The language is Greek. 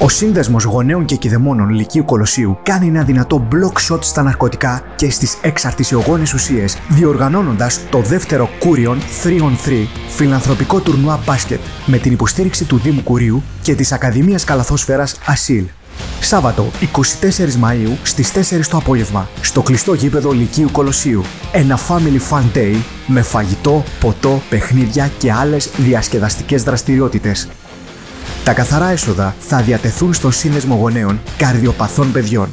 Ο Σύνδεσμος Γονέων και Κηδεμόνων Λυκείου Κολοσσίου κάνει ένα δυνατό block shot στα ναρκωτικά και στις εξαρτησιογόνες ουσίες, διοργανώνοντας το δεύτερο Κούριον 3on3 φιλανθρωπικό τουρνουά μπάσκετ με την υποστήριξη του Δήμου Κουρίου και της Ακαδημίας Καλαθόσφαιρας Ασίλ. Σάββατο 24 Μαΐου στις 4 το απόγευμα, στο κλειστό γήπεδο Λυκείου Κολοσσίου. Ένα family fun day με φαγητό, ποτό, παιχνίδια και άλλες διασκεδαστικές δραστηριότητες. Τα καθαρά έσοδα θα διατεθούν στον Σύνδεσμο Γονέων Καρδιοπαθών Παιδιών.